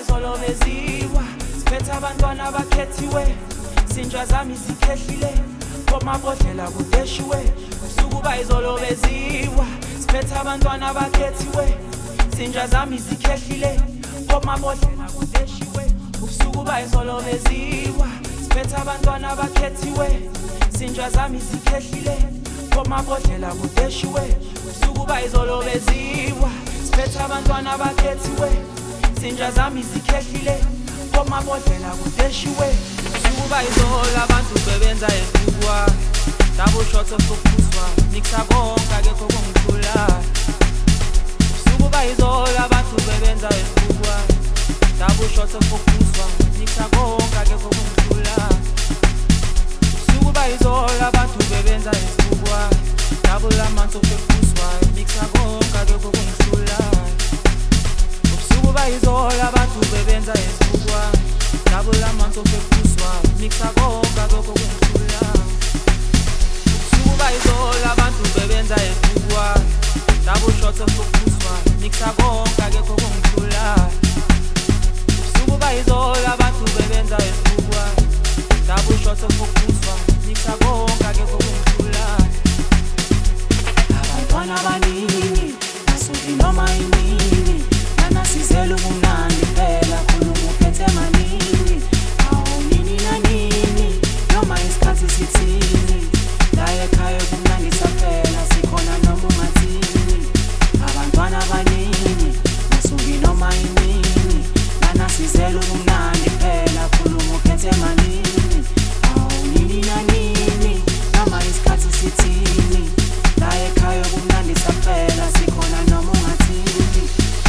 bayizolo beziwa siphethe abantwana abakhethiwe sinjwa zami zikhehlile komabodlela kudeshiwe usuku bayizolo beziwa siphethe abantwana abakhethiwe sinjwa zami zikhehlile komabodlela kudeshiwe usuku bayizolo beziwa siphethe abantwana abakhethiwe sinjwa zami zikhehlile komabodlela kudeshiwe usuku bayizolo beziwa siphethe abantwana abakhethiwe sinjwa zami zikhehlile komabodlela kudeshiwe usuku bayizolo abantu bebenza ezibukwa double shots of focuswa mixa konke akekho kongithula usuku bayizolo abantu bebenza ezibukwa double shots of focuswa mixa konke akekho kongithula usuku bayizolo abantu bebenza ezibukwa double amounts of focuswa mixa konke akekho kongithula usuku bayizolo abantu bebenza ezibukwa double amounts of focuswa mixa konke akekho kongithula usuku bayizolo abantu bebenza ezibukwa double shots of focuswa mixa konke akekho kongithula usuku bayizolo abantu bebenza ezibukwa double shots of focuswa mixa konke akekho kongithula abantwana abaningi asuki noma inini anasizela ubumnandi phela khuluma uphethe maningi awunini nanini noma isikhathi sithini la ekhaya kumnandi saphela sikhona noma ungathini abantwana abaningi asuki noma inini anasizela ubumnandi phela khuluma uphethe maningi awunini nanini noma isikhathi sithini la ekhaya kumnandi saphela sikhona noma ungathini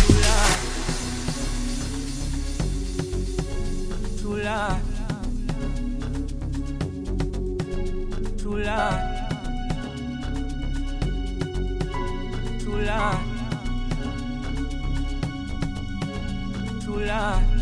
Tula Tula Tula Tula Tula